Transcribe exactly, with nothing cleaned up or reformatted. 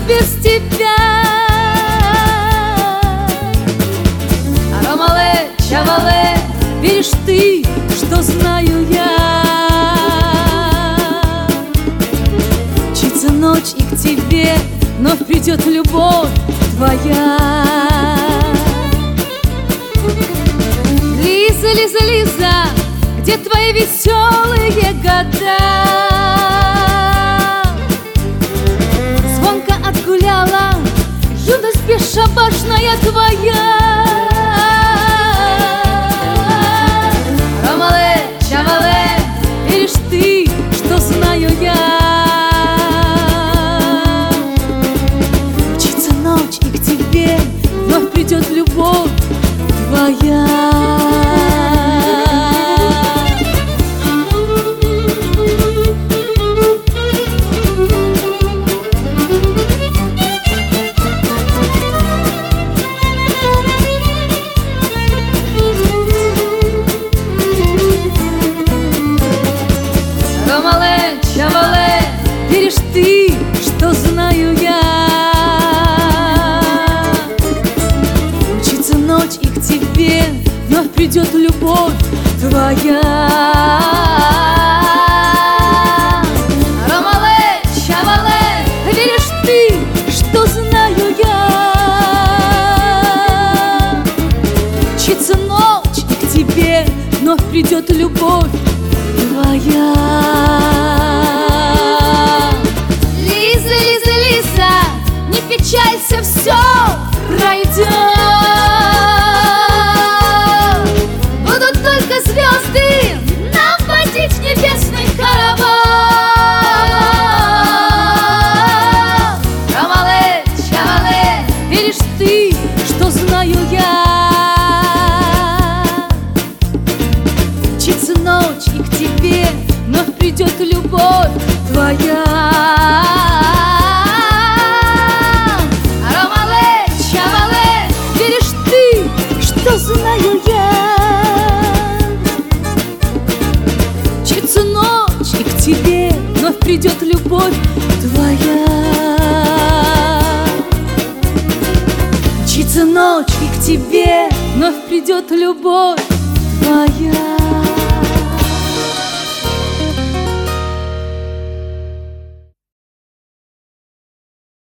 без тебя. Ромале, чавале, веришь ты, что знаю я. Мчится ночь, и к тебе вновь придет любовь твоя. Лиза, Лиза, Лиза, где твои веселые года? Звонко отгуляла юность бесшабашная твоя. Ромале, чавале, веришь ты, что знаю я. Мчится ночь, и к тебе вновь придет любовь твоя. Ромале, чавале, веришь ты, что знаю я. Мчится ночь, и к тебе вновь придет любовь твоя. Ромале, чавале, веришь ты, что знаю я. Мчится ночь, и к тебе вновь придет любовь твоя. Лиза, Лиза, Лиза, не печалься, все пройдет. Будут только звезды нам водить в небесный караван. Ромале, чавале, веришь ты, что знаю я. Мчится ночь, и к тебе вновь придет любовь твоя. Ромале, чавале, веришь ты, что знаю я. Мчится ночь, и к тебе вновь придет любовь твоя. Мчится ночь, и к тебе вновь придет любовь твоя.